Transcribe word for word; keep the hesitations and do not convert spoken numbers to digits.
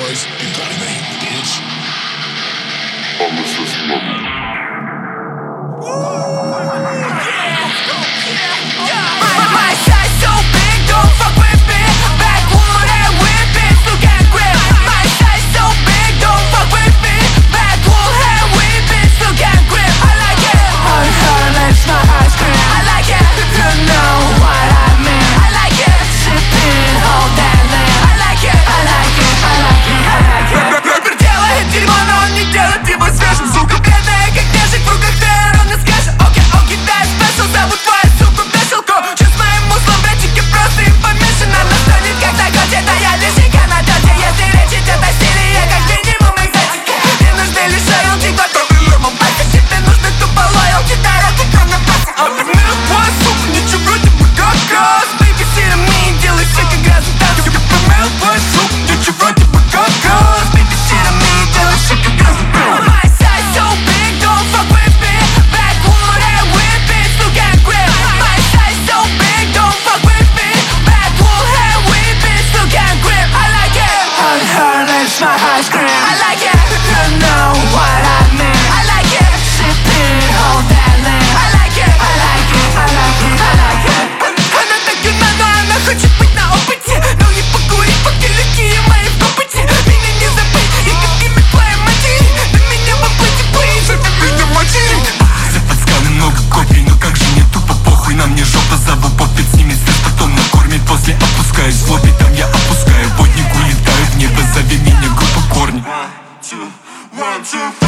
boys, you gotta be, bitch. My size so big, don't fuck with me. Backwood and whipping, look at grip. My size so big, don't fuck with me. Backwood and whipping, look at grip. I like it. On her lips, my ice cream. I like it. You know what I mean. I like it. Sipping all that land. I like it. I like it. I like it. I like it. Ветер делает дерьмо, но он не делает его свежим. Сука бедная, как нежик в руках, ты ровно скажешь. Окей, окей, да, спешл, зовут твою суку веселку. Чё с моим муслом, братики, просто им помешано. Но стонет, как на коте, да я лишенька на доте. Если речь идет о стиле, я как минимум экзотика. Не нужны лишь роялти, готовый лимон. А тебе нужны тупо лоялти, дороги, кроме паса. А ты милый сука, ничего тебе как раз. Baby, сиром не делай все, как грязный танк. Ты милый сука, ничего тебе как раз. Baby, сиром не делай все, как грязный танк. My size so big, don't fuck with me. Backwood and whipping, look at grip. My size so big, don't fuck with me. Backwood and whipping, look at grip. I like it. On her lips, my ice cream. I like it. You know what I mean. I like it. Sipping all that land. I like it. I like it. I like it. I like it. Она так юна, но она хочет быть на опыте. Но ей покурить, пока легкие мои в копоте. Меня не забыть, и какими твоей матери. На меня воплоти плей, живи меня матери. За подсканы много копий, но как же не тупо похуй. На мне жопа, зову попить, с ними стресс, потом накормить. После опускаюсь в лобби, там я опускаю водник, улетаю в небо. Зови меня группа корни. One, two, one, two,